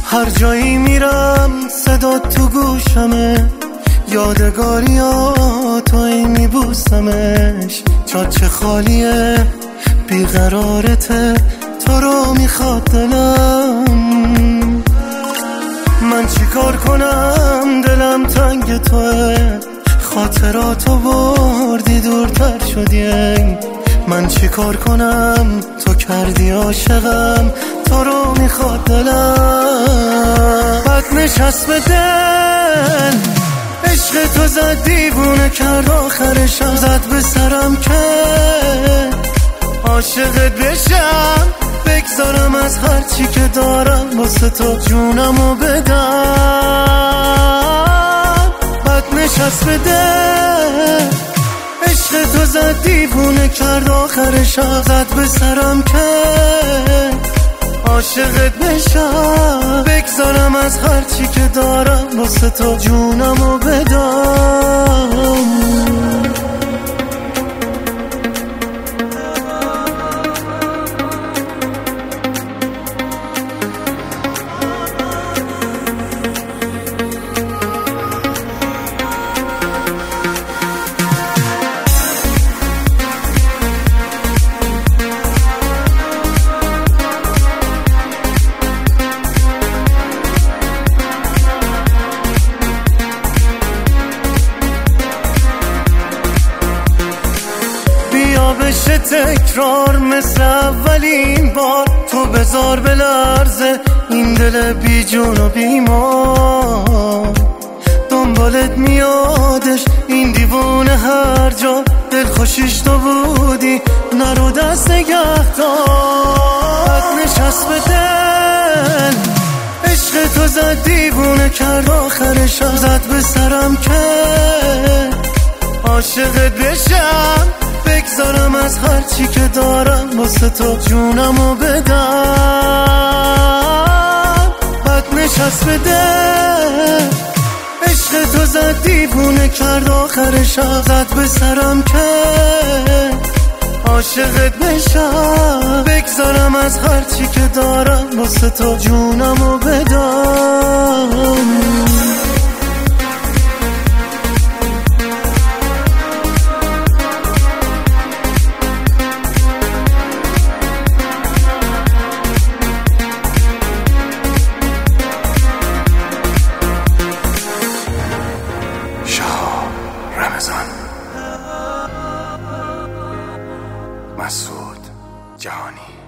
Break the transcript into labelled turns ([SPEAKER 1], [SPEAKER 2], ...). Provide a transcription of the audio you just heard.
[SPEAKER 1] هر جایی میرم صدا تو گوشمه، یادگاریاتو میبوسمش. چاچه خالیه بیقرارته، تو رو میخواد دلم. من چیکار کنم دلم تنگ توه، خاطراتو بردی دورتر شدی. من چیکار کنم تو کردی عاشقم، تو رو میخواد دلم. بد نشست به دل، عشق تو زد دیوونه کرد، آخرشم زد به سرم که عاشقت بشم، بگذارم از هر چی که دارم واسه تو جونمو بدم. بد نشست به دل، عشق تو زد دیوونه کرد، آخرشم زد به سرم که عاشقت بشم، بگذارم از هر چی که دارم واسه تو جونمو بدم. بشه تکرار مثل اولین بار، تو بذار بلرزه این دل بی جون و بیمار. دنبالت میادش این دیوونه هر جا، دل خوشیش تو بودی نرو دست نگه دار. نشست به دل، عشق تو زد دیوونه کرد، آخرشم زد به سرم که عاشقت بشم، بگذارم از هر چی که دارم واسه تو جونمو بدم. بد نشست به دل، عشق تو زد دیوونه کرد، آخرشم زد به سرم که عاشقت بشم، بگذارم از هر چی که دارم واسه تو جونمو بدم.
[SPEAKER 2] مسعود جهانی.